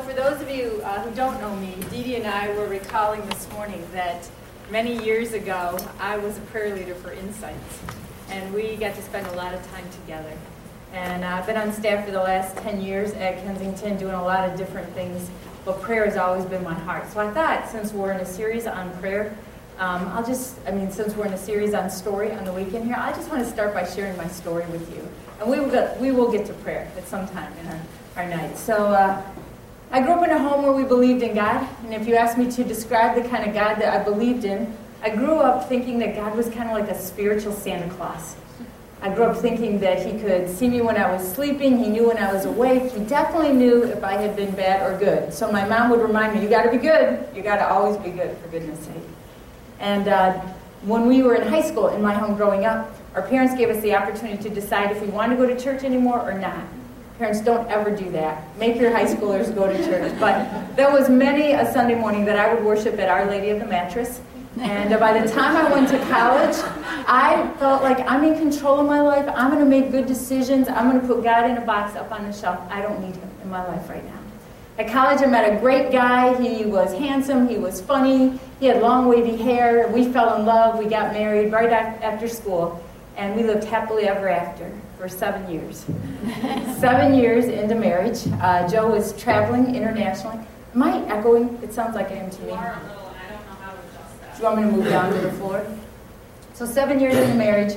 for those of you who don't know me, Dee Dee and I were recalling this morning that many years ago, I was a prayer leader for Insights, and we got to spend a lot of time together. And I've been on staff for the last 10 years at Kensington doing a lot of different things, but prayer has always been my heart. So I thought, since we're in a series on prayer, since we're in a series on story on the weekend here, I just want to start by sharing my story with you. And we will get to prayer at some time in our night. So I grew up in a home where we believed in God. And if you ask me to describe the kind of God that I believed in, I grew up thinking that God was kind of like a spiritual Santa Claus. I grew up thinking that he could see me when I was sleeping. He knew when I was awake. He definitely knew if I had been bad or good. So my mom would remind me, you got to be good. You got to always be good, for goodness sake. And when we were in high school in my home growing up, our parents gave us the opportunity to decide if we wanted to go to church anymore or not. Parents, don't ever do that. Make your high schoolers go to church. But there was many a Sunday morning that I would worship at Our Lady of the Mattress. And by the time I went to college, I felt like I'm in control of my life. I'm going to make good decisions. I'm going to put God in a box up on the shelf. I don't need him in my life right now. At college, I met a great guy. He was handsome. He was funny. He had long, wavy hair. We fell in love. We got married right after school. And we lived happily ever after for 7 years. 7 years into marriage. Joe was traveling internationally. Am I echoing? It sounds like I am to me. You are a little. I don't know how to adjust that. Do you want me to move down to the floor? So 7 years into marriage.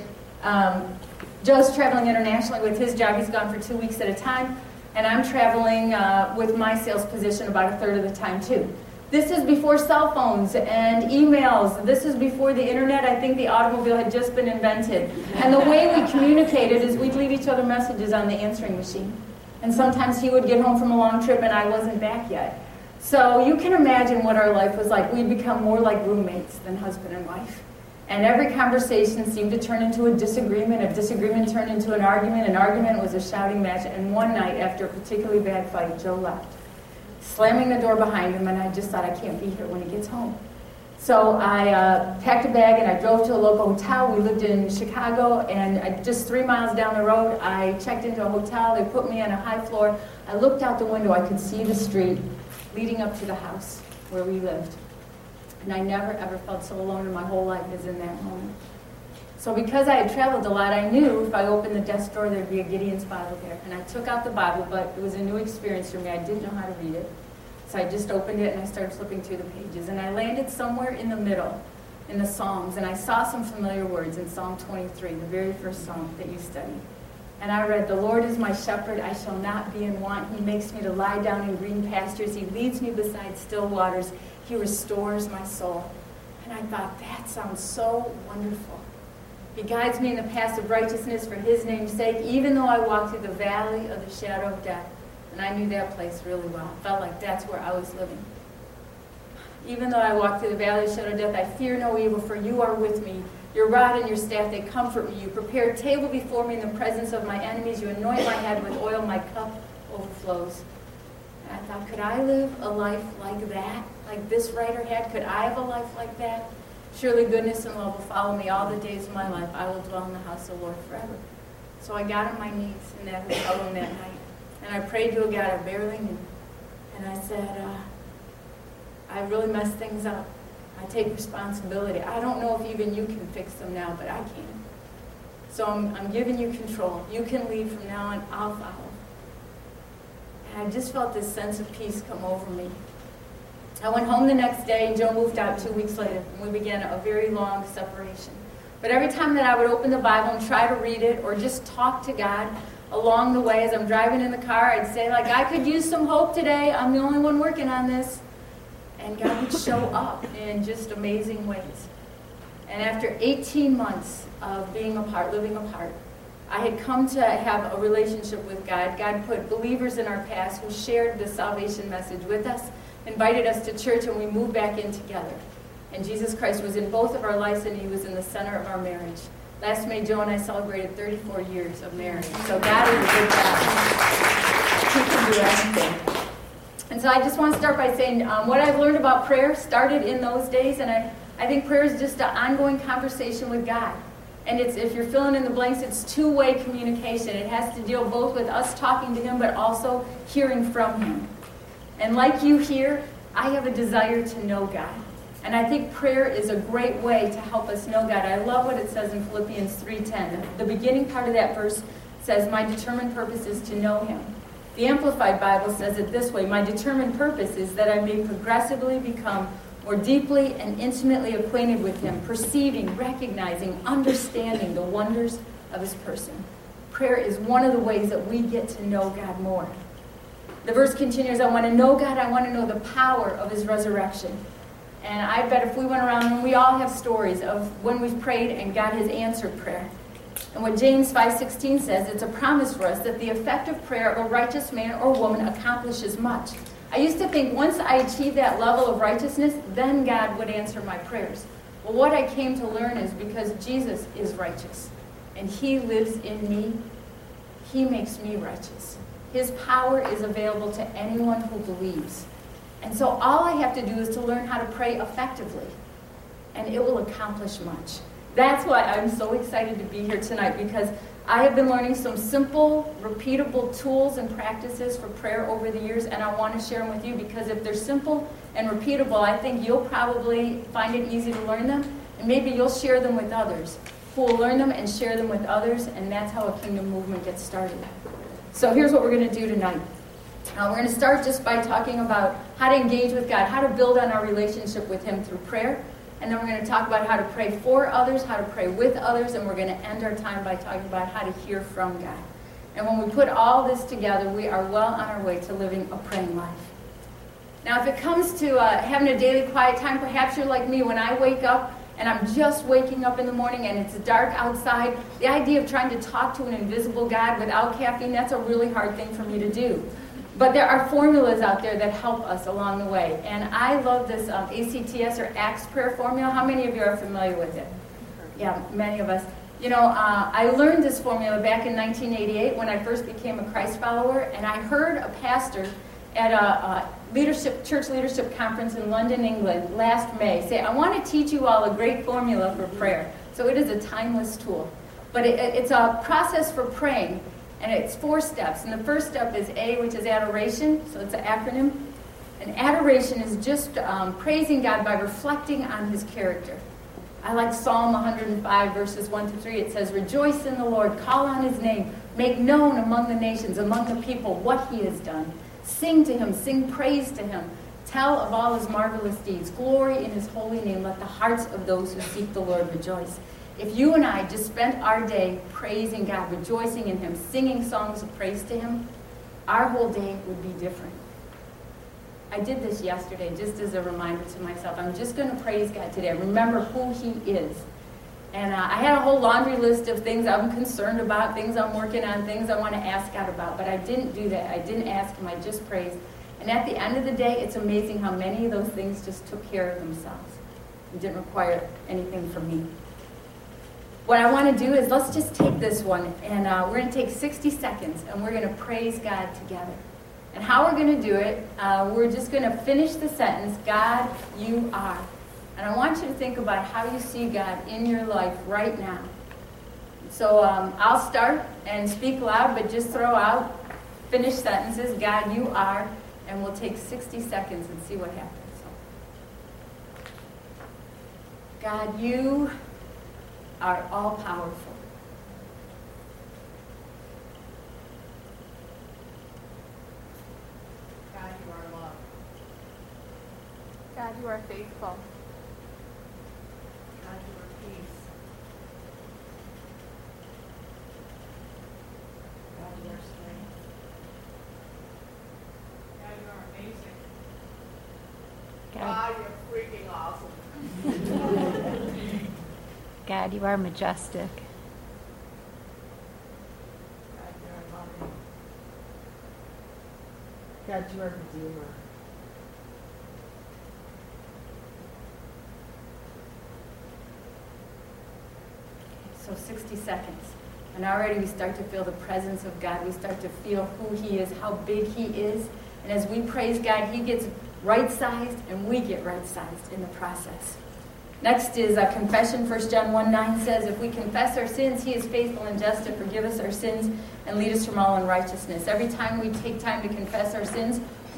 Joe's traveling internationally with his job. He's gone for 2 weeks at a time. And I'm traveling with my sales position about a third of the time, too. This is before cell phones and emails. This is before the internet. I think the automobile had just been invented. And the way we communicated is we'd leave each other messages on the answering machine. And sometimes he would get home from a long trip and I wasn't back yet. So you can imagine what our life was like. We'd become more like roommates than husband and wife. And every conversation seemed to turn into a disagreement turned into an argument was a shouting match, and one night, after a particularly bad fight, Joe left, slamming the door behind him, and I just thought, I can't be here when he gets home. So I packed a bag and I drove to a local hotel. We lived in Chicago, and just 3 miles down the road, I checked into a hotel. They put me on a high floor. I looked out the window. I could see the street leading up to the house where we lived. And I never, ever felt so alone in my whole life as in that moment. So because I had traveled a lot, I knew if I opened the desk drawer, there'd be a Gideon's Bible there. And I took out the Bible, but it was a new experience for me. I didn't know how to read it. So I just opened it and I started flipping through the pages. And I landed somewhere in the middle, in the Psalms. And I saw some familiar words in Psalm 23, the very first psalm that you studied. And I read, the Lord is my shepherd, I shall not be in want. He makes me to lie down in green pastures. He leads me beside still waters. He restores my soul. And I thought, that sounds so wonderful. He guides me in the paths of righteousness for his name's sake, even though I walk through the valley of the shadow of death. And I knew that place really well. I felt like that's where I was living. Even though I walk through the valley of the shadow of death, I fear no evil, for you are with me. Your rod and your staff, they comfort me. You prepare a table before me in the presence of my enemies. You anoint my head with oil. My cup overflows. And I thought, could I live a life like that? Like this writer had? Could I have a life like that? Surely goodness and love will follow me all the days of my life. I will dwell in the house of the Lord forever. So I got on my knees in that hotel room that night. And I prayed to a God I barely knew. And I said, I really messed things up. I take responsibility. I don't know if even you can fix them now, but I can. So I'm giving you control. You can lead from now on. I'll follow. And I just felt this sense of peace come over me. I went home the next day, and Joe moved out 2 weeks later, and we began a very long separation. But every time that I would open the Bible and try to read it or just talk to God along the way as I'm driving in the car, I'd say, like, I could use some hope today. I'm the only one working on this. And God would show up in just amazing ways. And after 18 months of being apart, living apart, I had come to have a relationship with God. God put believers in our past who shared the salvation message with us, invited us to church, and we moved back in together. And Jesus Christ was in both of our lives, and he was in the center of our marriage. Last May, Joe and I celebrated 34 years of marriage. So God is a good God. He can do anything. And so I just want to start by saying what I've learned about prayer started in those days, and I think prayer is just an ongoing conversation with God. And it's, if you're filling in the blanks, it's two-way communication. It has to deal both with us talking to him, but also hearing from him. And like you here, I have a desire to know God. And I think prayer is a great way to help us know God. I love what it says in Philippians 3:10. The beginning part of that verse says, my determined purpose is to know him. The Amplified Bible says it this way, my determined purpose is that I may progressively become more deeply and intimately acquainted with him, perceiving, recognizing, understanding the wonders of his person. Prayer is one of the ways that we get to know God more. The verse continues, I want to know God, I want to know the power of his resurrection. And I bet if we went around, and we all have stories of when we've prayed and God has answered prayer. And what James 5:16 says, it's a promise for us that the effective prayer of a righteous man or woman accomplishes much. I used to think once I achieved that level of righteousness, then God would answer my prayers. Well, what I came to learn is because Jesus is righteous and he lives in me, he makes me righteous. His power is available to anyone who believes. And so all I have to do is to learn how to pray effectively, and it will accomplish much. That's why I'm so excited to be here tonight, because I have been learning some simple, repeatable tools and practices for prayer over the years, and I want to share them with you because if they're simple and repeatable, I think you'll probably find it easy to learn them, and maybe you'll share them with others who will learn them and share them with others, and that's how a kingdom movement gets started. So here's what we're going to do tonight. We're going to start just by talking about how to engage with God, how to build on our relationship with him through prayer. And then we're going to talk about how to pray for others, how to pray with others, and we're going to end our time by talking about how to hear from God. And when we put all this together, we are well on our way to living a praying life. Now, if it comes to having a daily quiet time, perhaps you're like me. When I wake up and I'm just waking up in the morning and it's dark outside, the idea of trying to talk to an invisible God without caffeine, that's a really hard thing for me to do. But there are formulas out there that help us along the way. And I love this ACTS or ACTS prayer formula. How many of you are familiar with it? Yeah, many of us. You know, I learned this formula back in 1988 when I first became a Christ follower. And I heard a pastor at a church leadership conference in London, England last May say, I want to teach you all a great formula for prayer. So it is a timeless tool. But it's a process for praying. And it's 4 steps. And the first step is A, which is adoration. So it's an acronym. And adoration is just praising God by reflecting on his character. I like Psalm 105, verses 1-3. It says, rejoice in the Lord, call on his name, make known among the nations, among the people, what he has done. Sing to him, sing praise to him. Tell of all his marvelous deeds. Glory in his holy name. Let the hearts of those who seek the Lord rejoice. If you and I just spent our day praising God, rejoicing in him, singing songs of praise to him, our whole day would be different. I did this yesterday just as a reminder to myself. I'm just going to praise God today. Remember who he is. And I had a whole laundry list of things I'm concerned about, things I'm working on, things I want to ask God about. But I didn't do that. I didn't ask him. I just praised. And at the end of the day, it's amazing how many of those things just took care of themselves. It didn't require anything from me. What I want to do is let's just take this one, and we're going to take 60 seconds, and we're going to praise God together. And how we're going to do it, we're just going to finish the sentence, God, you are. And I want you to think about how you see God in your life right now. So I'll start and speak loud, but just throw out finished sentences, God, you are, and we'll take 60 seconds and see what happens. God, you are all-powerful. God, you are love. God, you are faithful. God, you are peace. God, you are strength. God, you are amazing. God, you're freaking awesome. God, you are majestic. God, you are loving. God, you are Redeemer. So 60 seconds. And already we start to feel the presence of God. We start to feel who he is, how big he is. And as we praise God, he gets right-sized and we get right-sized in the process. Next is a confession. 1 John 1:9 says, if we confess our sins, he is faithful and just to forgive us our sins and lead us from all unrighteousness. Every time we take time to confess our sins,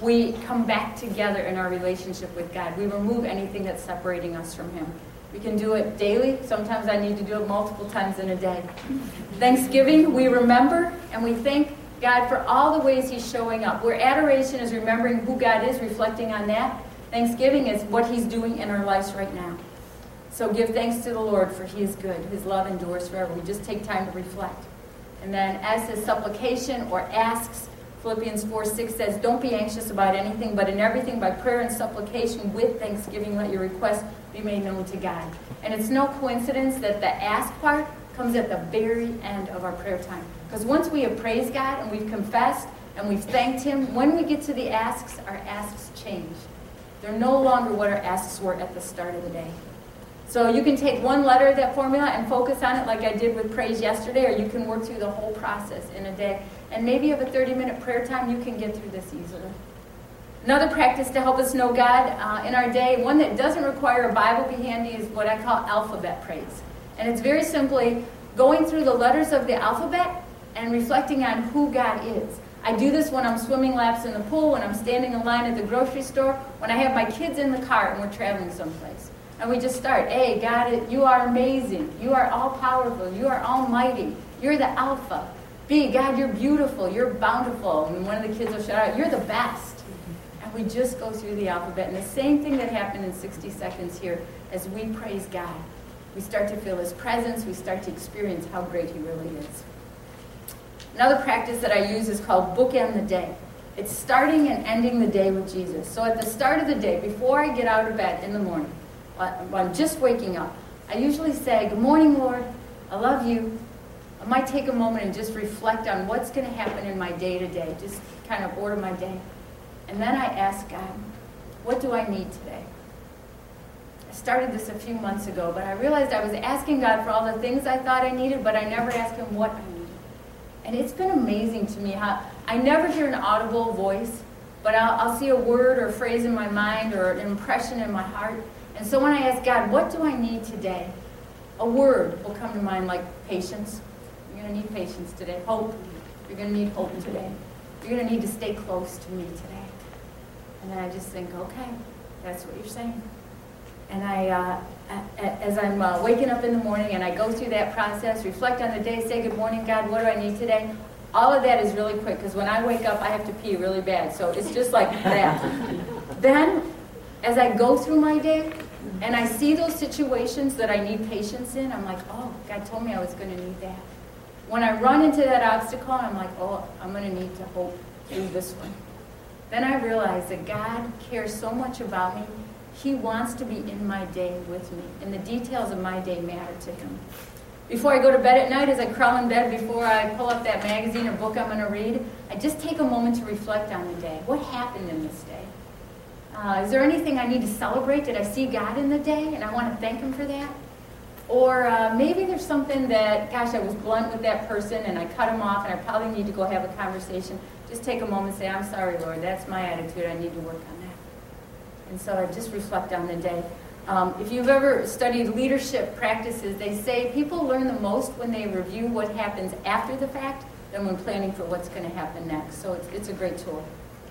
we come back together in our relationship with God. We remove anything that's separating us from Him. We can do it daily. Sometimes I need to do it multiple times in a day. Thanksgiving, we remember and we thank God for all the ways He's showing up. Where adoration is remembering who God is, reflecting on that. Thanksgiving is what He's doing in our lives right now. So give thanks to the Lord, for He is good. His love endures forever. We just take time to reflect. And then as to supplication or asks, Philippians 4:6 says, don't be anxious about anything, but in everything by prayer and supplication with thanksgiving let your requests be made known to God. And it's no coincidence that the ask part comes at the very end of our prayer time. Because once we have praised God and we've confessed and we've thanked Him, when we get to the asks, our asks change. They're no longer what our asks were at the start of the day. So you can take one letter of that formula and focus on it like I did with praise yesterday, or you can work through the whole process in a day. And maybe you have a 30-minute prayer time, you can get through this easily. Another practice to help us know God in our day, one that doesn't require a Bible be handy, is what I call alphabet praise. And it's very simply going through the letters of the alphabet and reflecting on who God is. I do this when I'm swimming laps in the pool, when I'm standing in line at the grocery store, when I have my kids in the car and we're traveling someplace. And we just start, A, God, you are amazing. You are all-powerful. You are almighty. You're the Alpha. B, God, you're beautiful. You're bountiful. And one of the kids will shout out, you're the best. And we just go through the alphabet. And the same thing that happened in 60 seconds here, as we praise God, we start to feel His presence. We start to experience how great He really is. Another practice that I use is called bookend the day. It's starting and ending the day with Jesus. So at the start of the day, before I get out of bed in the morning, when I'm just waking up, I usually say, good morning, Lord. I love you. I might take a moment and just reflect on what's going to happen in my day-to-day, just kind of order my day. And then I ask God, what do I need today? I started this a few months ago, but I realized I was asking God for all the things I thought I needed, but I never asked Him what I needed. And it's been amazing to me how I never hear an audible voice, but I'll see a word or phrase in my mind or an impression in my heart. And so when I ask God, what do I need today? A word will come to mind like patience. You're going to need patience today. Hope. You're going to need hope today. You're going to need to stay close to me today. And then I just think, okay, that's what you're saying. And as I'm waking up in the morning and I go through that process, reflect on the day, say, good morning, God, what do I need today? All of that is really quick because when I wake up, I have to pee really bad. So it's just like that. Then, as I go through my day, and I see those situations that I need patience in, I'm like, oh, God told me I was going to need that. When I run into that obstacle, I'm like, oh, I'm going to need to hope through this one. Then I realize that God cares so much about me. He wants to be in my day with me, and the details of my day matter to Him. Before I go to bed at night, as I crawl in bed, before I pull up that magazine or book I'm going to read, I just take a moment to reflect on the day. What happened in this day? Is there anything I need to celebrate? Did I see God in the day and I want to thank Him for that? Or maybe there's something that, gosh, I was blunt with that person and I cut him off and I probably need to go have a conversation. Just take a moment and say, I'm sorry, Lord, that's my attitude. I need to work on that. And so I just reflect on the day. If you've ever studied leadership practices, they say people learn the most when they review what happens after the fact than when planning for what's going to happen next. So it's a great tool.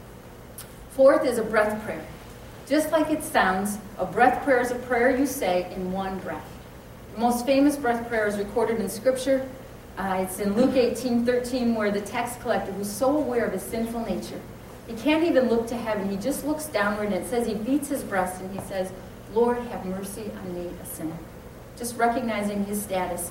Fourth is a breath prayer. Just like it sounds, a breath prayer is a prayer you say in one breath. The most famous breath prayer is recorded in Scripture. It's in Luke 18:13, where the tax collector, who's so aware of his sinful nature, he can't even look to heaven. He just looks downward, and it says he beats his breast and he says, Lord, have mercy on me, a sinner. Just recognizing his status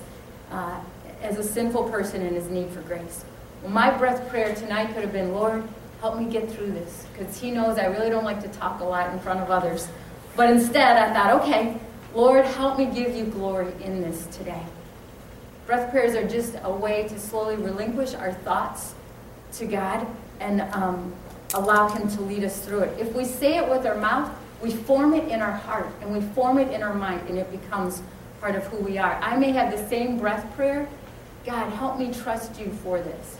as a sinful person and his need for grace. Well, my breath prayer tonight could have been, Lord, help me get through this, because He knows I really don't like to talk a lot in front of others. But instead, I thought, okay, Lord, help me give you glory in this today. Breath prayers are just a way to slowly relinquish our thoughts to God and allow Him to lead us through it. If we say it with our mouth, we form it in our heart and we form it in our mind, and it becomes part of who we are. I may have the same breath prayer. God, help me trust you for this.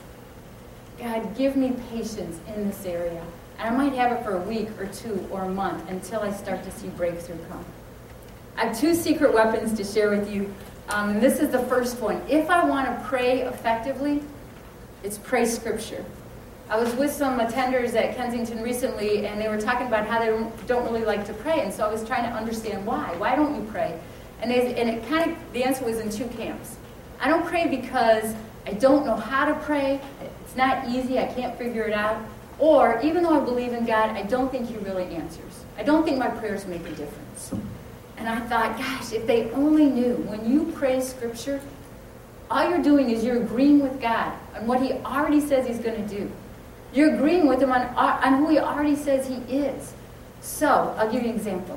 God, give me patience in this area. And I might have it for a week or two or a month until I start to see breakthrough come. I have 2 secret weapons to share with you. And this is the first one. If I want to pray effectively, it's pray Scripture. I was with some attenders at Kensington recently, and they were talking about how they don't really like to pray, and so I was trying to understand why. Why don't you pray? And the answer was in two camps. I don't pray because I don't know how to pray. It's not easy. I can't figure it out. Or, even though I believe in God, I don't think He really answers. I don't think my prayers make a difference. And I thought, gosh, if they only knew, when you pray Scripture, all you're doing is you're agreeing with God on what He already says He's going to do. You're agreeing with Him on who He already says He is. So, I'll give you an example.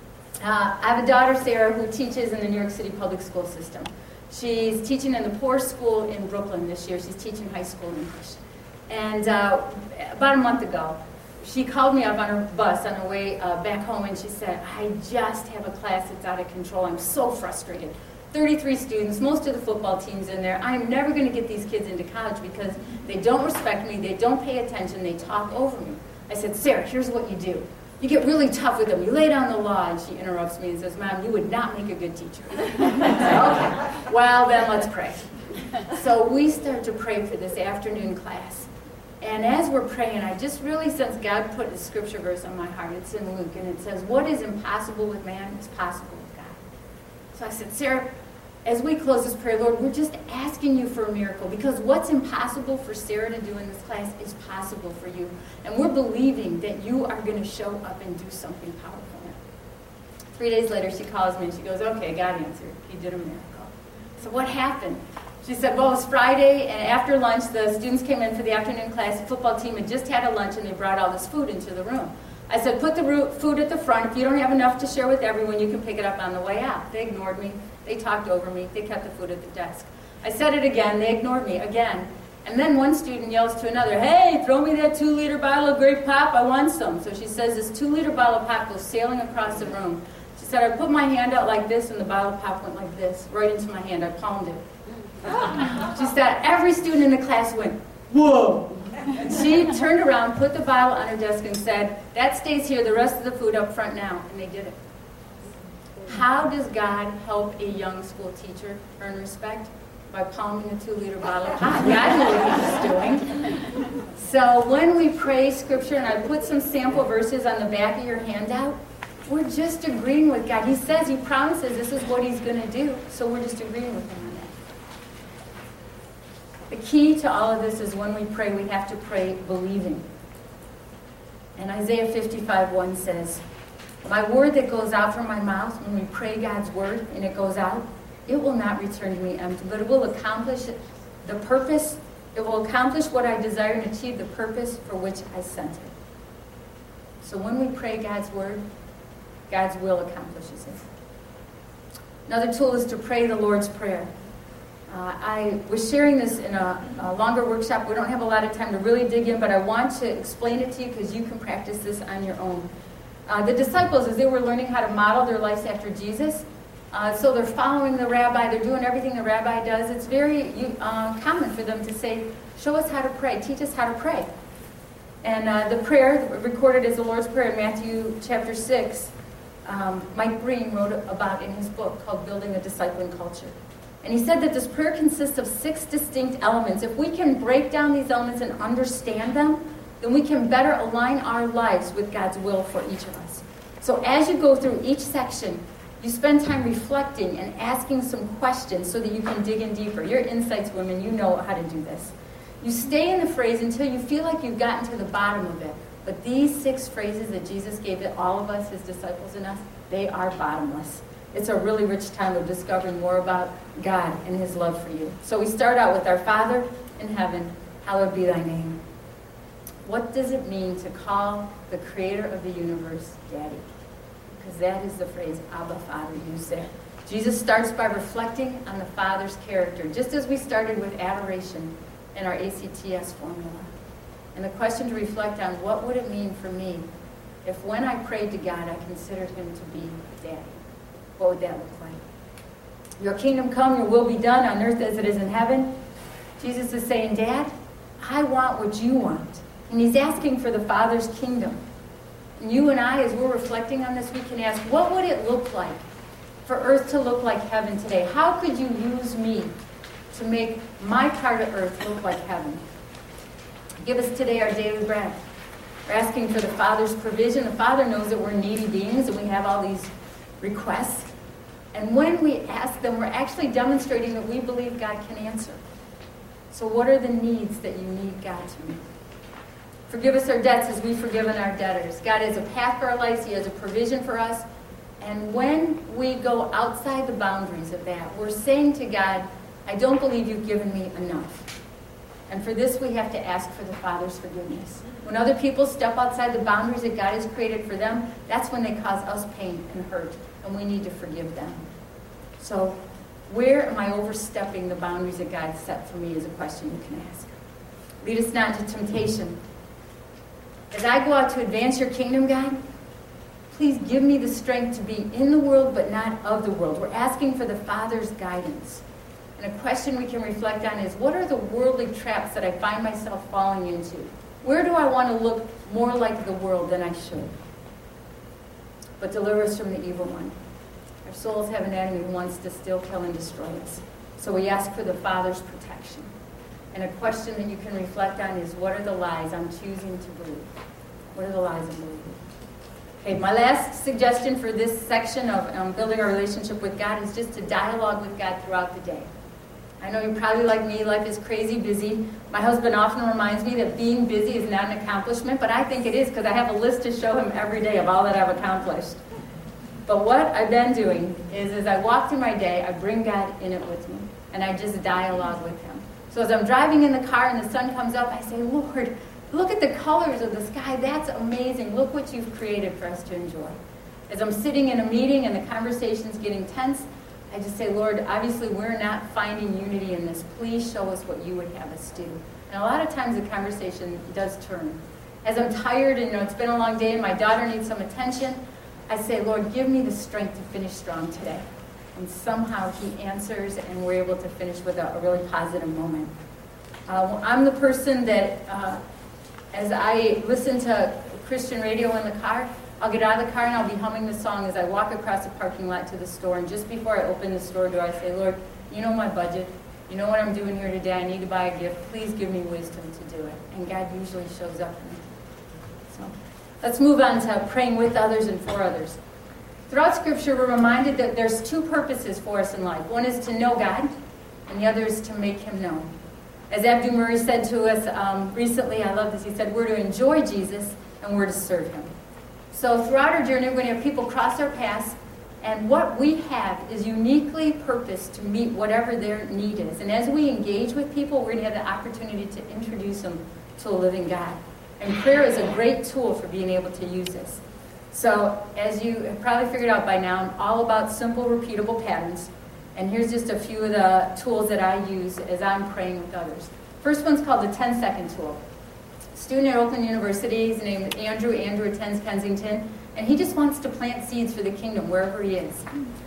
I have a daughter, Sarah, who teaches in the New York City public school system. She's teaching in the poor school in Brooklyn this year. She's teaching high school English. And about a month ago, she called me up on her bus on her way back home, and she said, I just have a class that's out of control. I'm so frustrated. 33 students, most of the football team's in there. I'm never going to get these kids into college because they don't respect me, they don't pay attention, they talk over me. I said, Sarah, here's what you do. You get really tough with them. You lay down the law. And she interrupts me and says, Mom, you would not make a good teacher. I said, okay, well, then let's pray. So we start to pray for this afternoon class. And as we're praying, I just really sense God put a scripture verse on my heart. It's in Luke, and it says, what is impossible with man is possible with God. So I said, Sarah, as we close this prayer, Lord, we're just asking you for a miracle, because what's impossible for Sarah to do in this class is possible for you. And we're believing that you are going to show up and do something powerful now. 3 days later, she calls me and she goes, okay, God answered. He did a miracle. So what happened? She said, well, it was Friday, and after lunch, the students came in for the afternoon class. The football team had just had a lunch, and they brought all this food into the room. I said, put the food at the front. If you don't have enough to share with everyone, you can pick it up on the way out. They ignored me. They talked over me. They kept the food at the desk. I said it again. They ignored me again. And then one student yells to another, hey, throw me that 2-liter bottle of grape pop. I want some. So she says this 2-liter bottle of pop goes sailing across the room. She said, I put my hand out like this, and the bottle of pop went like this, right into my hand. I palmed it. She said, every student in the class went, whoa. And she turned around, put the bottle on her desk, and said, that stays here, the rest of the food up front now. And they did it. How does God help a young school teacher earn respect? By palming a 2-liter bottle of pop. God knew what He was doing. So when we pray Scripture, and I put some sample verses on the back of your handout, we're just agreeing with God. He says, He promises this is what He's going to do. So we're just agreeing with Him on that. The key to all of this is when we pray, we have to pray believing. And Isaiah 55:1 says, my word that goes out from my mouth, when we pray God's word and it goes out, it will not return to me empty, but it will accomplish the purpose. It will accomplish what I desire and achieve the purpose for which I sent it. So when we pray God's word, God's will accomplishes it. Another tool is to pray the Lord's Prayer. I was sharing this in a longer workshop. We don't have a lot of time to really dig in, but I want to explain it to you because you can practice this on your own. The disciples, as they were learning how to model their lives after Jesus, so they're following the rabbi, they're doing everything the rabbi does. It's very common for them to say, show us how to pray, teach us how to pray. And the prayer recorded as the Lord's Prayer in Matthew chapter 6, Mike Green wrote about in his book called Building a Discipling Culture. And he said that this prayer consists of 6 distinct elements. If we can break down these elements and understand them, then we can better align our lives with God's will for each of us. So as you go through each section, you spend time reflecting and asking some questions so that you can dig in deeper. You're insights women, you know how to do this. You stay in the phrase until you feel like you've gotten to the bottom of it. But these 6 phrases that Jesus gave to all of us, His disciples and us, they are bottomless. It's a really rich time of discovering more about God and His love for you. So we start out with our Father in heaven, hallowed be thy name. What does it mean to call the creator of the universe Daddy? Because that is the phrase Abba, Father, used there. Jesus starts by reflecting on the Father's character, just as we started with adoration in our ACTS formula. And the question to reflect on, what would it mean for me if when I prayed to God, I considered Him to be Daddy? What would that look like? Your kingdom come, your will be done on earth as it is in heaven. Jesus is saying, Dad, I want what you want. And He's asking for the Father's kingdom. And you and I, as we're reflecting on this, we can ask, what would it look like for earth to look like heaven today? How could you use me to make my part of earth look like heaven? Give us today our daily bread. We're asking for the Father's provision. The Father knows that we're needy beings and we have all these requests. And when we ask them, we're actually demonstrating that we believe God can answer. So what are the needs that you need God to meet? Forgive us our debts as we've forgiven our debtors. God has a path for our lives. He has a provision for us. And when we go outside the boundaries of that, we're saying to God, I don't believe you've given me enough. And for this, we have to ask for the Father's forgiveness. When other people step outside the boundaries that God has created for them, that's when they cause us pain and hurt, and we need to forgive them. So, where am I overstepping the boundaries that God set for me is a question you can ask. Lead us not into temptation. As I go out to advance your kingdom, God, please give me the strength to be in the world but not of the world. We're asking for the Father's guidance. And a question we can reflect on is, what are the worldly traps that I find myself falling into? Where do I want to look more like the world than I should? But deliver us from the evil one. Our souls have an enemy who wants to steal, kill, and destroy us. So we ask for the Father's protection. And a question that you can reflect on is, what are the lies I'm choosing to believe? What are the lies I'm believing? Okay, my last suggestion for this section of building our relationship with God is just to dialogue with God throughout the day. I know you're probably like me, life is crazy busy. My husband often reminds me that being busy is not an accomplishment, but I think it is because I have a list to show him every day of all that I've accomplished. But what I've been doing is as I walk through my day, I bring God in it with me, and I just dialogue with him. So as I'm driving in the car and the sun comes up, I say, Lord, look at the colors of the sky. That's amazing. Look what you've created for us to enjoy. As I'm sitting in a meeting and the conversation's getting tense, I just say, Lord, obviously we're not finding unity in this. Please show us what you would have us do. And a lot of times the conversation does turn. As I'm tired and it's been a long day and my daughter needs some attention, I say, Lord, give me the strength to finish strong today. And somehow he answers and we're able to finish with a really positive moment. I'm the person that, as I listen to Christian radio in the car, I'll get out of the car and I'll be humming the song as I walk across the parking lot to the store. And just before I open the store door, I say, Lord, you know my budget. You know what I'm doing here today. I need to buy a gift. Please give me wisdom to do it. And God usually shows up for me. So let's move on to praying with others and for others. Throughout Scripture, we're reminded that there's two purposes for us in life. One is to know God, and the other is to make him known. As Abdu Murray said to us recently, I love this, he said, we're to enjoy Jesus and we're to serve him. So throughout our journey, we're going to have people cross our paths, and what we have is uniquely purposed to meet whatever their need is. And as we engage with people, we're going to have the opportunity to introduce them to a living God. And prayer is a great tool for being able to use this. So as you have probably figured out by now, I'm all about simple, repeatable patterns. And here's just a few of the tools that I use as I'm praying with others. First one's called the 10-second tool. Student at Oakland University, his name is Andrew. Andrew attends Kensington, and he just wants to plant seeds for the kingdom wherever he is.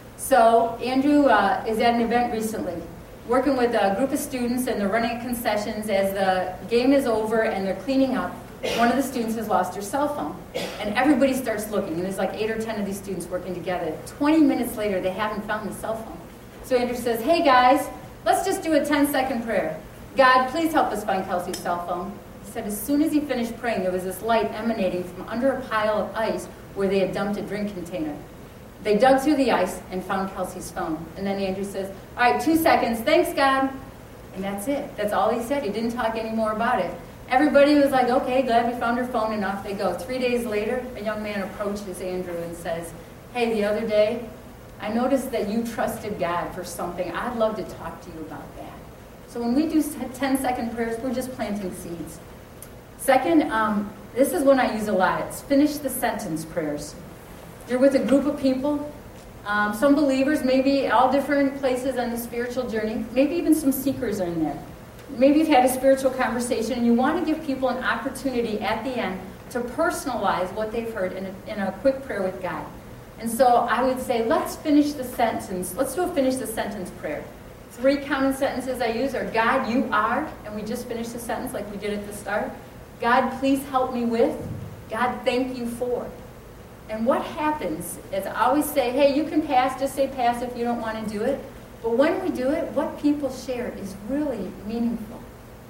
So Andrew is at an event recently, working with a group of students, and they're running concessions. As the game is over and they're cleaning up, one of the students has lost her cell phone, and everybody starts looking, and there's like 8 or 10 of these students working together. 20 minutes later, they haven't found the cell phone. So Andrew says, hey guys, let's just do a 10-second prayer. God, please help us find Kelsey's cell phone. He said as soon as he finished praying, there was this light emanating from under a pile of ice where they had dumped a drink container. They dug through the ice and found Kelsey's phone. And then Andrew says, all right, 2 seconds, thanks God. And that's it. That's all he said. He didn't talk any more about it. Everybody was like, okay, glad we found her phone, and off they go. 3 days later, a young man approaches Andrew and says, hey, the other day, I noticed that you trusted God for something. I'd love to talk to you about that. So when we do 10-second prayers, we're just planting seeds. Second, this is one I use a lot. It's finish the sentence prayers. You're with a group of people, some believers, maybe all different places on the spiritual journey. Maybe even some seekers are in there. Maybe you've had a spiritual conversation and you want to give people an opportunity at the end to personalize what they've heard in a quick prayer with God. And so I would say, let's finish the sentence. Let's do a finish the sentence prayer. 3 common sentences I use are, God, you are, and we just finished the sentence like we did at the start. God, please help me with. God, thank you for. And what happens is I always say, hey, you can pass, just say pass if you don't want to do it. But when we do it, what people share is really meaningful.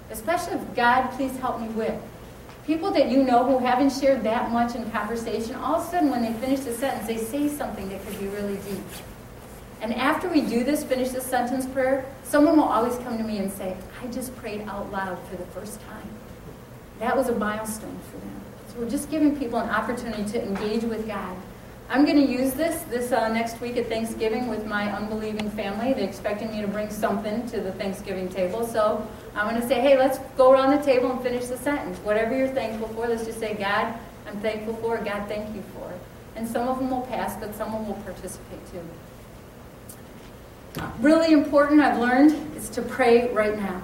especially if God, please help me with. People that you know who haven't shared that much in conversation, all of a sudden when they finish the sentence, they say something that could be really deep. And after we do this, finish this sentence prayer, someone will always come to me and say, I just prayed out loud for the first time. That was a milestone for them. So we're just giving people an opportunity to engage with God. I'm going to use this next week at Thanksgiving with my unbelieving family. They're expecting me to bring something to the Thanksgiving table. So I'm going to say, hey, let's go around the table and finish the sentence. Whatever you're thankful for, let's just say, God, I'm thankful for it. God, thank you for it. And some of them will pass, but someone will participate too. Really important, I've learned, is to pray right now.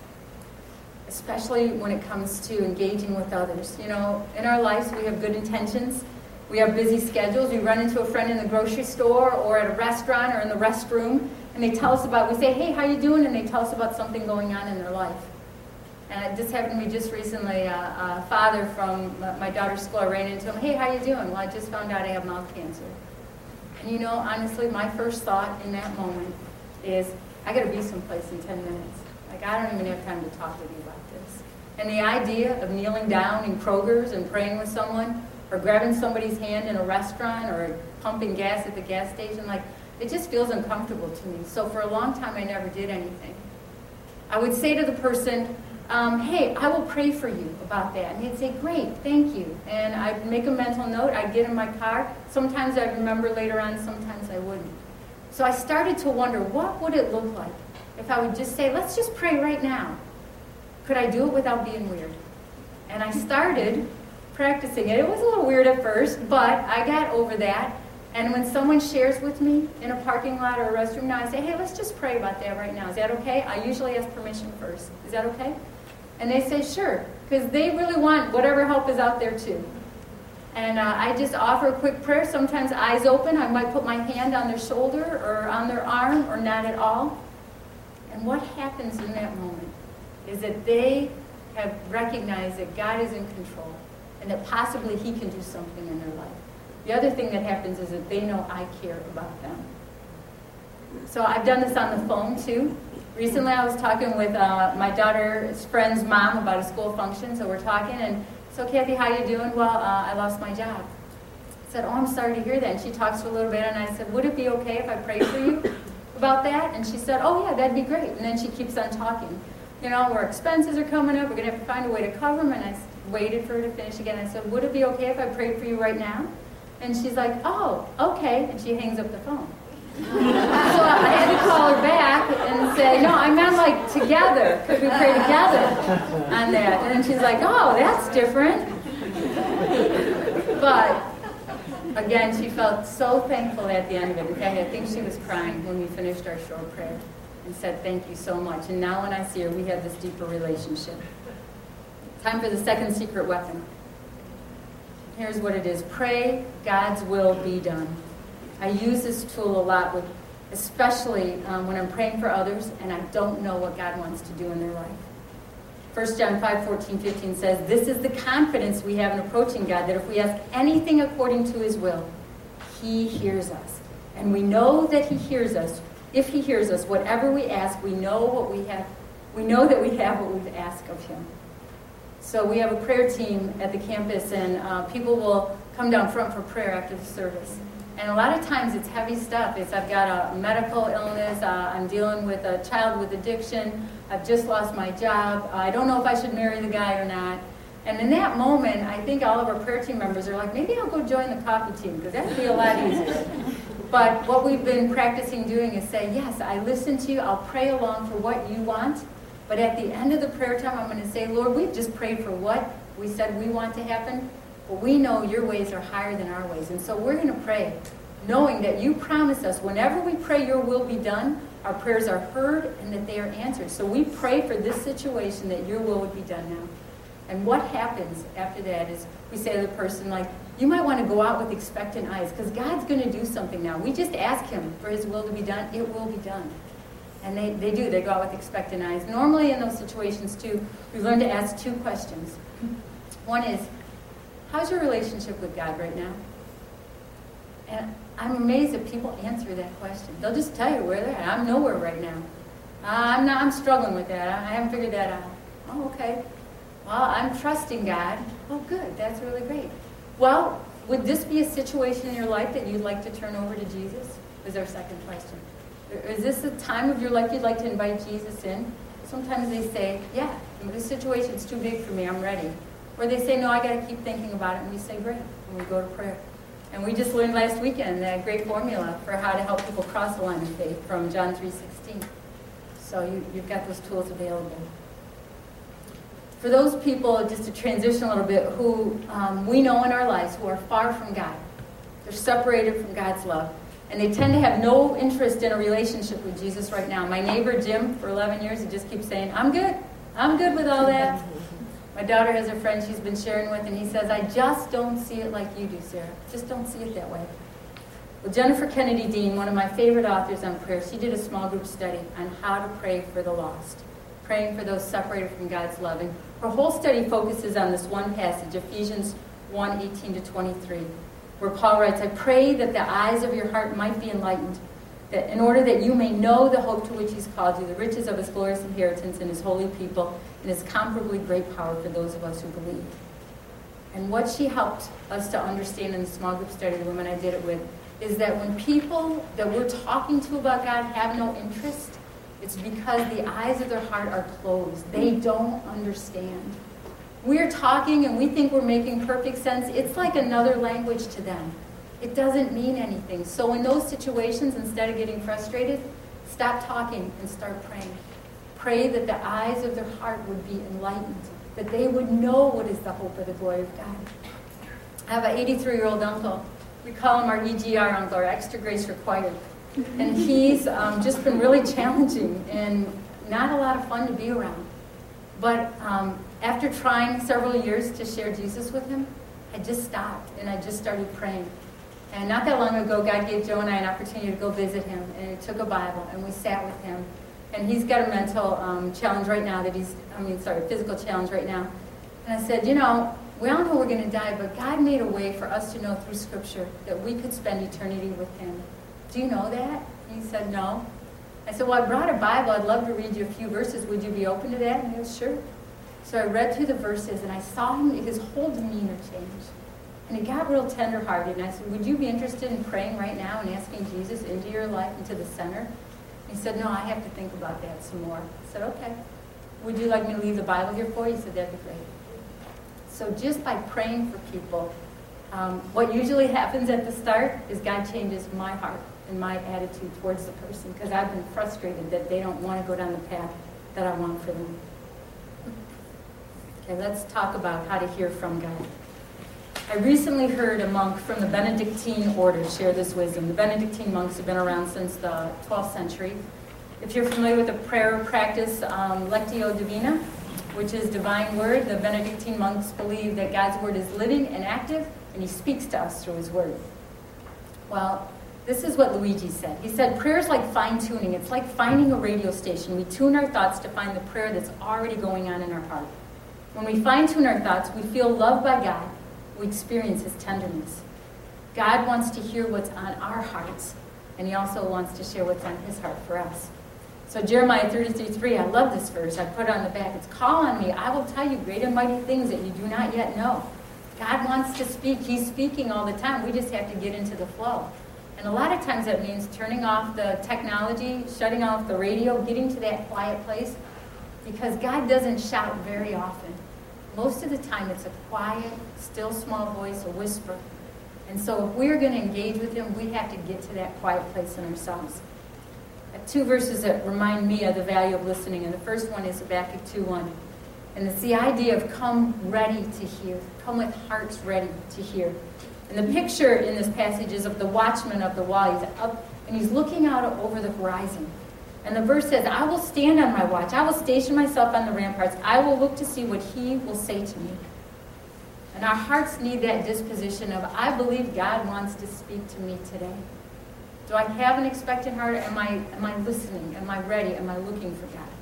Especially when it comes to engaging with others. You know, in our lives we have good intentions. We have busy schedules. We run into a friend in the grocery store or at a restaurant or in the restroom, and they tell us about, we say, hey, how you doing? And they tell us about something going on in their life. And this happened to me just recently. A father from my daughter's school, I ran into him, hey, how you doing? Well, I just found out I have mouth cancer. And you know, honestly, my first thought in that moment is, I got to be someplace in 10 minutes. Like, I don't even have time to talk with you about this. And the idea of kneeling down in Kroger's and praying with someone, or grabbing somebody's hand in a restaurant, or pumping gas at the gas station, like, it just feels uncomfortable to me. So for a long time, I never did anything. I would say to the person, hey, I will pray for you about that. And he'd say, great, thank you. And I'd make a mental note. I'd get in my car. Sometimes I'd remember later on, sometimes I wouldn't. So I started to wonder, what would it look like if I would just say, let's just pray right now? Could I do it without being weird? And I started practicing it. It was a little weird at first, but I got over that. And when someone shares with me in a parking lot or a restroom now, I say, hey, let's just pray about that right now. Is that okay? I usually ask permission first. Is that okay? And they say, sure, because they really want whatever help is out there too. And I just offer a quick prayer, sometimes eyes open. I might put my hand on their shoulder or on their arm or not at all. And what happens in that moment is that they have recognized that God is in control and that possibly He can do something in their life. The other thing that happens is that they know I care about them. So I've done this on the phone too. Recently I was talking with my daughter's friend's mom about a school function, so we're talking, and so Kathy, how you doing? Well, I lost my job. I said, oh, I'm sorry to hear that. And she talks for a little bit, and I said, would it be okay if I prayed for you about that? And she said, oh yeah, that'd be great. And then she keeps on talking. You know, our expenses are coming up, we're going to have to find a way to cover them, and I waited for her to finish again. I said, would it be okay if I prayed for you right now? And she's like, oh, okay, and she hangs up the phone. So I had to call her back and say, no, I meant like together. Could we pray together on that? And then she's like, oh, that's different. But again, she felt so thankful at the end of it. In fact, I think she was crying when we finished our short prayer and said, thank you so much. And now when I see her, we have this deeper relationship. Time for the second secret weapon. Here's what it is. Pray God's will be done. I use this tool a lot, especially when I'm praying for others and I don't know what God wants to do in their life. 1 John 5:14-15 says, this is the confidence we have in approaching God, that if we ask anything according to His will, He hears us. And we know that He hears us. If He hears us, whatever we ask, we know what we have. We know that we have what we've asked of Him. So we have a prayer team at the campus, and people will come down front for prayer after the service. And a lot of times it's heavy stuff. I've got a medical illness, I'm dealing with a child with addiction, I've just lost my job, I don't know if I should marry the guy or not. And in that moment, I think all of our prayer team members are like, maybe I'll go join the coffee team, because that would be a lot easier. But what we've been practicing doing is say, yes, I listen to you, I'll pray along for what you want. But at the end of the prayer time, I'm going to say, Lord, we've just prayed for what we said we want to happen. But we know your ways are higher than our ways. And so we're going to pray, knowing that you promise us whenever we pray your will be done, our prayers are heard and that they are answered. So we pray for this situation that your will would be done now. And what happens after that is we say to the person, like, you might want to go out with expectant eyes because God's going to do something now. We just ask Him for His will to be done. It will be done. And they do. They go out with expectant eyes. Normally in those situations, too, we learn to ask two questions. One is, how's your relationship with God right now? And I'm amazed that people answer that question. They'll just tell you where they're at. I'm nowhere right now. I'm struggling with that. I haven't figured that out. Oh, okay. Well, I'm trusting God. Oh, good. That's really great. Well, would this be a situation in your life that you'd like to turn over to Jesus? Is our second question. Is this a time of your life you'd like to invite Jesus in? Sometimes they say, yeah, this situation's too big for me, I'm ready. Or they say, no, I got to keep thinking about it. And we say, great. And we go to prayer. And we just learned last weekend that great formula for how to help people cross the line of faith from John 3:16. So you've got those tools available. For those people, just to transition a little bit, who we know in our lives who are far from God, they're separated from God's love, and they tend to have no interest in a relationship with Jesus right now. My neighbor, Jim, for 11 years, he just keeps saying, I'm good with all that. My daughter has a friend she's been sharing with, and he says, I just don't see it like you do, Sarah. Just don't see it that way. Well, Jennifer Kennedy Dean, one of my favorite authors on prayer, she did a small group study on how to pray for the lost, praying for those separated from God's love. And her whole study focuses on this one passage, Ephesians 1:18-23, where Paul writes, I pray that the eyes of your heart might be enlightened, that in order that you may know the hope to which he's called you, the riches of his glorious inheritance in his holy people, and his comparably great power for those of us who believe. And what she helped us to understand in the small group study, the women I did it with, is that when people that we're talking to about God have no interest, it's because the eyes of their heart are closed. They don't understand. We're talking and we think we're making perfect sense. It's like another language to them. It doesn't mean anything. So in those situations, instead of getting frustrated, stop talking and start praying. Pray that the eyes of their heart would be enlightened, that they would know what is the hope of the glory of God. I have an 83-year-old uncle. We call him our EGR uncle, or extra grace required. And he's just been really challenging and not a lot of fun to be around. But after trying several years to share Jesus with him, I just stopped and I just started praying. And not that long ago, God gave Joe and I an opportunity to go visit him, and he took a Bible, and we sat with him. And he's got a mental challenge right now physical challenge right now. And I said, we all know we're going to die, but God made a way for us to know through Scripture that we could spend eternity with him. Do you know that? And he said, no. I said, well, I brought a Bible. I'd love to read you a few verses. Would you be open to that? And he goes, sure. So I read through the verses, and I saw his whole demeanor change. And he got real tender-hearted. And I said, would you be interested in praying right now and asking Jesus into your life, into the center? He said, no, I have to think about that some more. I said, okay. Would you like me to leave the Bible here for you? He said, that'd be great. So just by praying for people, what usually happens at the start is God changes my heart and my attitude towards the person, because I've been frustrated that they don't want to go down the path that I want for them. Okay, let's talk about how to hear from God. I recently heard a monk from the Benedictine order share this wisdom. The Benedictine monks have been around since the 12th century. If you're familiar with the prayer practice, Lectio Divina, which is divine word, the Benedictine monks believe that God's word is living and active, and he speaks to us through his word. Well, this is what Luigi said. He said, prayer is like fine-tuning. It's like finding a radio station. We tune our thoughts to find the prayer that's already going on in our heart. When we fine-tune our thoughts, we feel loved by God. We experience his tenderness. God wants to hear what's on our hearts, and he also wants to share what's on his heart for us. So Jeremiah 33:3, I love this verse. I put it on the back. It's, call on me. I will tell you great and mighty things that you do not yet know. God wants to speak. He's speaking all the time. We just have to get into the flow. And a lot of times that means turning off the technology, shutting off the radio, getting to that quiet place, because God doesn't shout very often. Most of the time it's a quiet, still small voice, a whisper. And so if we're going to engage with him, we have to get to that quiet place in ourselves. I have two verses that remind me of the value of listening. And the first one is Habakkuk 2:1. And it's the idea of come ready to hear. Come with hearts ready to hear. And the picture in this passage is of the watchman of the wall. He's up and he's looking out over the horizon. And the verse says, I will stand on my watch. I will station myself on the ramparts. I will look to see what he will say to me. And our hearts need that disposition of, I believe God wants to speak to me today. Do I have an expectant heart? Am I listening? Am I ready? Am I looking for God?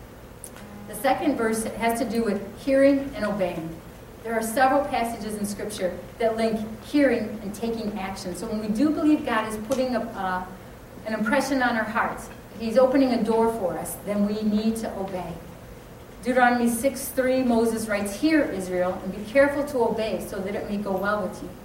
The second verse has to do with hearing and obeying. There are several passages in Scripture that link hearing and taking action. So when we do believe God is putting an impression on our hearts, he's opening a door for us, then we need to obey. Deuteronomy 6:3, Moses writes, "Hear, Israel, and be careful to obey, so that it may go well with you."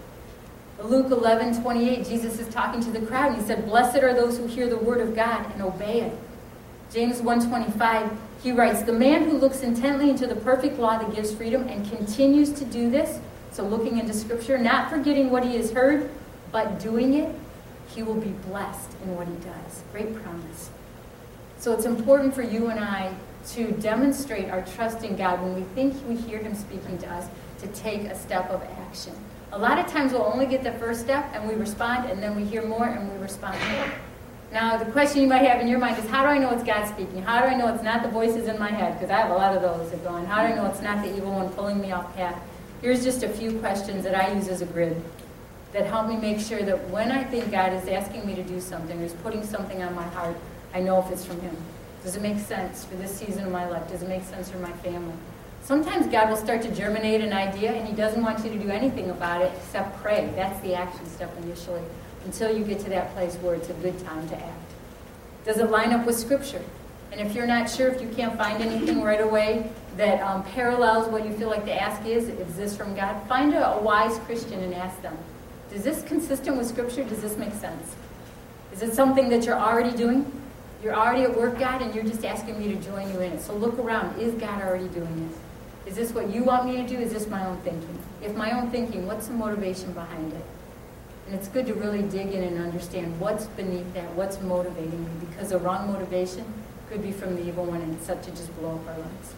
Luke 11:28, Jesus is talking to the crowd, and he said, "Blessed are those who hear the word of God and obey it." James 1:25, he writes, "The man who looks intently into the perfect law that gives freedom and continues to do this," so looking into Scripture, "not forgetting what he has heard, but doing it, he will be blessed in what he does." Great promise. So it's important for you and I to demonstrate our trust in God when we think we hear him speaking to us, to take a step of action. A lot of times we'll only get the first step and we respond, and then we hear more and we respond more. Now, the question you might have in your mind is, how do I know it's God speaking? How do I know it's not the voices in my head? Because I have a lot of those that go on. How do I know it's not the evil one pulling me off path? Here's just a few questions that I use as a grid that help me make sure that when I think God is asking me to do something or is putting something on my heart, I know if it's from him. Does it make sense for this season of my life? Does it make sense for my family? Sometimes God will start to germinate an idea and he doesn't want you to do anything about it except pray. That's the action step initially, until you get to that place where it's a good time to act. Does it line up with Scripture? And if you're not sure, if you can't find anything right away that parallels what you feel like the ask is this from God, find a wise Christian and ask them, is this consistent with Scripture? Does this make sense? Is it something that you're already doing? You're already at work, God, and you're just asking me to join you in it. So look around. Is God already doing it? Is this what you want me to do? Is this my own thinking? If my own thinking, what's the motivation behind it? And it's good to really dig in and understand what's beneath that, what's motivating me, because the wrong motivation could be from the evil one and it's set to just blow up our lives.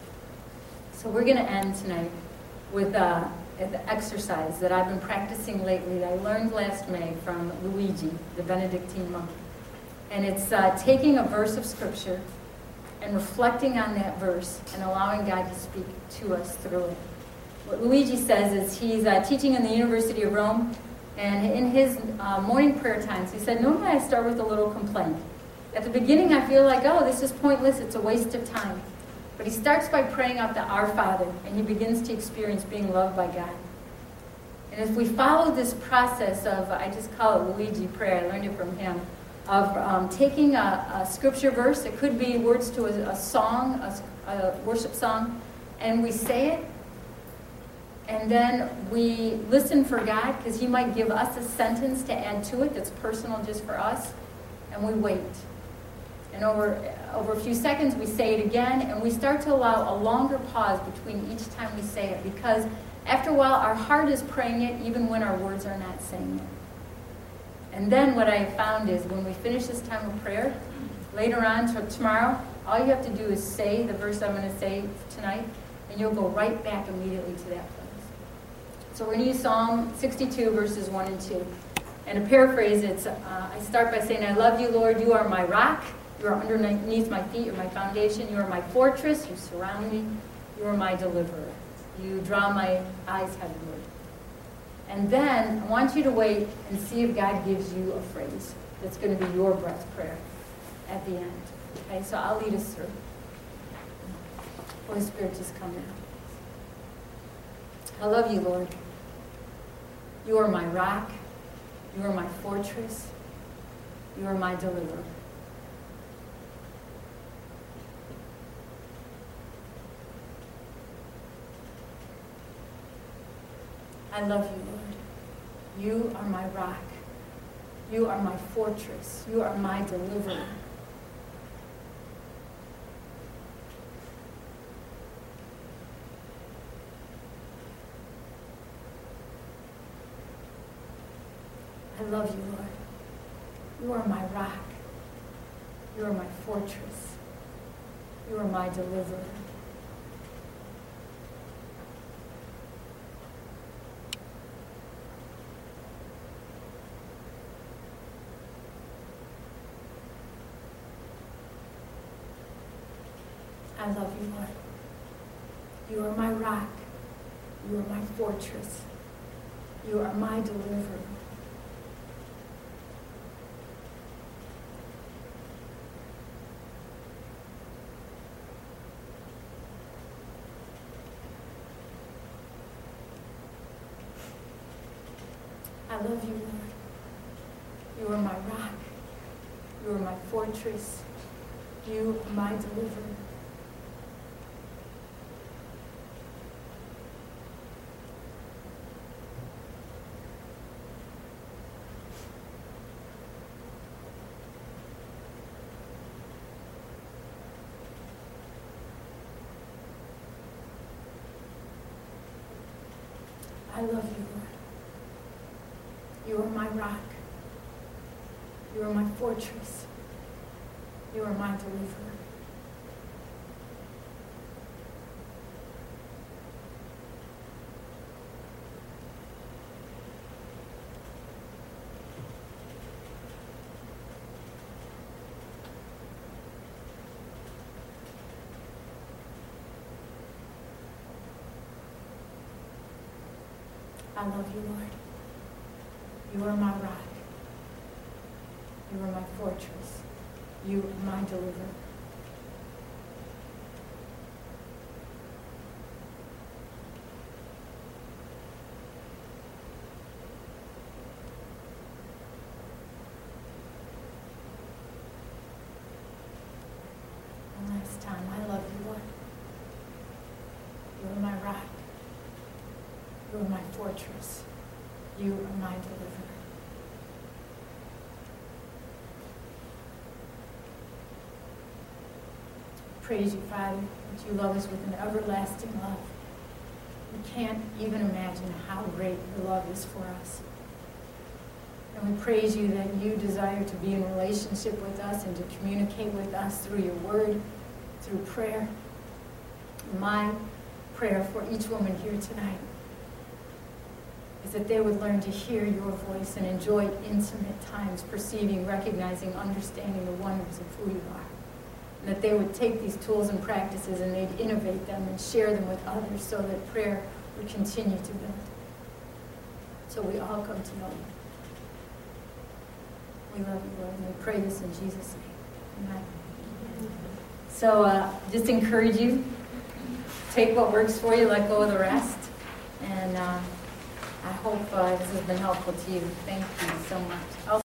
So we're going to end tonight with an exercise that I've been practicing lately that I learned last May from Luigi, the Benedictine monk. And it's taking a verse of Scripture and reflecting on that verse and allowing God to speak to us through it. What Luigi says is he's teaching in the University of Rome, and in his morning prayer times, he said, normally I start with a little complaint. At the beginning, I feel like, oh, this is pointless, it's a waste of time. But he starts by praying out the Our Father, and he begins to experience being loved by God. And if we follow this process of, I just call it Luigi prayer, I learned it from him, of taking a scripture verse, it could be words to a song, a worship song, and we say it, and then we listen for God, because he might give us a sentence to add to it that's personal just for us, and we wait. And over a few seconds, we say it again, and we start to allow a longer pause between each time we say it, because after a while, our heart is praying it even when our words are not saying it. And then what I have found is when we finish this time of prayer, later on, tomorrow, all you have to do is say the verse I'm going to say tonight, and you'll go right back immediately to that place. So we're going to use Psalm 62, verses 1 and 2. And to paraphrase it, I start by saying, I love you, Lord. You are my rock. You are underneath my feet. You're my foundation. You are my fortress. You surround me. You are my deliverer. You draw my eyes heavenward. And then I want you to wait and see if God gives you a phrase that's going to be your breath prayer at the end. Okay, so I'll lead us through. Holy Spirit, just come now. I love you, Lord. You are my rock. You are my fortress. You are my deliverer. I love you, Lord. You are my rock. You are my fortress. You are my deliverer. I love you, Lord. You are my rock. You are my fortress. You are my deliverer. I love you, Lord. You are my rock. You are my fortress. You are my deliverer. I love you, Lord. You are my rock. You are my fortress. You are my deliverer. I love you, Lord. You are my rock. You are my fortress. You are my deliverer. I love you, Lord. You are my rock. You are my fortress. You are my deliverer. One last time, I love you, Lord. You are my rock. You are my fortress. You are my deliverer. Praise you, Father, that you love us with an everlasting love. We can't even imagine how great your love is for us. And we praise you that you desire to be in relationship with us and to communicate with us through your word, through prayer. My prayer for each woman here tonight is that they would learn to hear your voice and enjoy intimate times, perceiving, recognizing, understanding the wonders of who you are. And that they would take these tools and practices and they'd innovate them and share them with others so that prayer would continue to build. So we all come to know you. We love you, Lord, and we pray this in Jesus' name. Amen. So just encourage you. Take what works for you, let go of the rest. And I hope this has been helpful to you. Thank you so much.